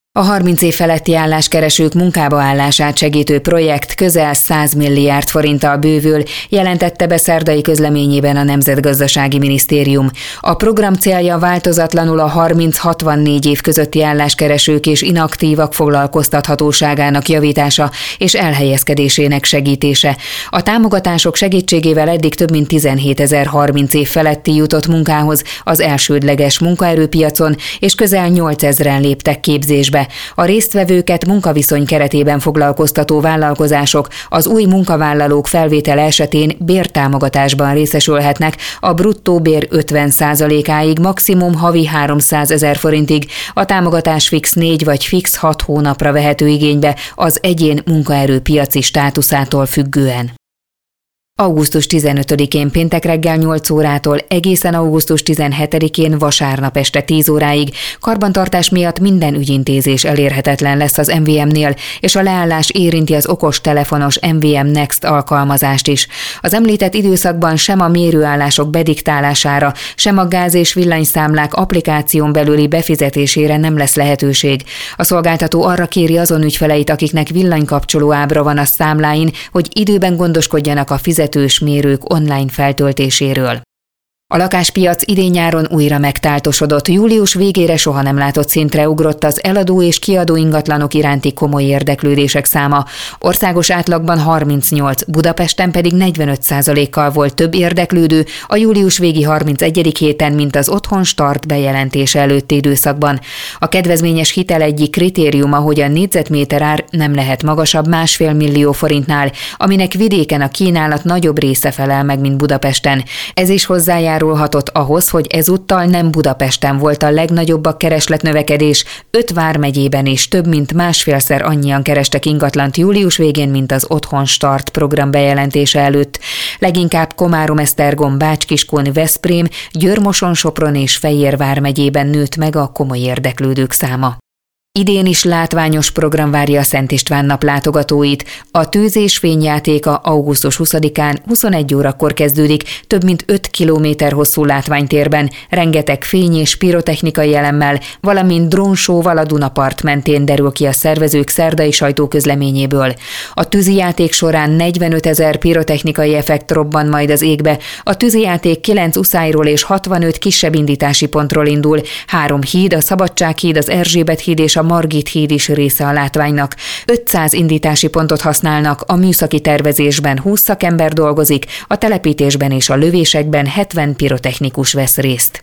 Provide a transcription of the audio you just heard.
A 30 év feletti álláskeresők munkába állását segítő projekt közel 100 milliárd forinttal bővül, jelentette be szerdai közleményében a Nemzetgazdasági Minisztérium. A program célja változatlanul a 30-64 év közötti álláskeresők és inaktívak foglalkoztathatóságának javítása és elhelyezkedésének segítése. A támogatások segítségével eddig több mint 17 000 30 év feletti jutott munkához az elsődleges munkaerőpiacon, és közel 8 000-en léptek képzésbe. A résztvevőket munkaviszony keretében foglalkoztató vállalkozások az új munkavállalók felvétele esetén bértámogatásban részesülhetnek a bruttó bér 50%-áig, maximum havi 300 000 forintig, a támogatás fix 4 vagy fix 6 hónapra vehető igénybe az egyén munkaerőpiaci státuszától függően. Augusztus 15-én péntek reggel 8 órától egészen augusztus 17-én vasárnap este 10 óráig karbantartás miatt minden ügyintézés elérhetetlen lesz az MVM-nél, és a leállás érinti az okostelefonos MVM Next alkalmazást is. Az említett időszakban sem a mérőállások bediktálására, sem a gáz- és villanyszámlák applikáción belüli befizetésére nem lesz lehetőség. A szolgáltató arra kéri azon ügyfeleit, akiknek villanykapcsoló ábra van a számláin, hogy időben gondoskodjanak a fizetős mérők online feltöltéséről. A lakáspiac idén-nyáron újra megtáltosodott. Július végére soha nem látott szintre ugrott az eladó és kiadó ingatlanok iránti komoly érdeklődések száma. Országos átlagban 38, Budapesten pedig 45%-kal volt több érdeklődő a július végi 31. héten, mint az otthon start bejelentése előtti időszakban. A kedvezményes hitel egyik kritériuma, hogy a négyzetméter ár nem lehet magasabb 1,5 millió forintnál, aminek vidéken a kínálat nagyobb része felel meg, mint Budapesten. Ez is hozzájárulhatott ahhoz, hogy ezúttal nem Budapesten volt a legnagyobb a keresletnövekedés, 5 vármegyében is több mint 1,5-szer annyian kerestek ingatlant július végén, mint az Otthon Start program bejelentése előtt. Leginkább Komárom-Esztergom, Bács-Kiskun, Veszprém, Győr-Moson-Sopron és Fejér vármegyében nőtt meg a komoly érdeklődők száma. Idén is látványos program várja a Szent István nap látogatóit. A Tűz és fényjátéka augusztus 20-án 21 órakor kezdődik, több mint 5 kilométer hosszú látványtérben, rengeteg fény és pirotechnikai elemmel, valamint drónsóval a Dunapart mentén, derül ki a szervezők szerdai sajtóközleményéből. A tűzijáték során 45 000 pirotechnikai effekt robban majd az égbe. A tűzijáték 9 uszályról és 65 kisebb indítási pontról indul. 3 híd, a Szabadsághíd, az Erzsébet híd és a Margit híd is része a látványnak. 500 indítási pontot használnak, a műszaki tervezésben 20 szakember dolgozik, a telepítésben és a lövésekben 70 pirotechnikus vesz részt.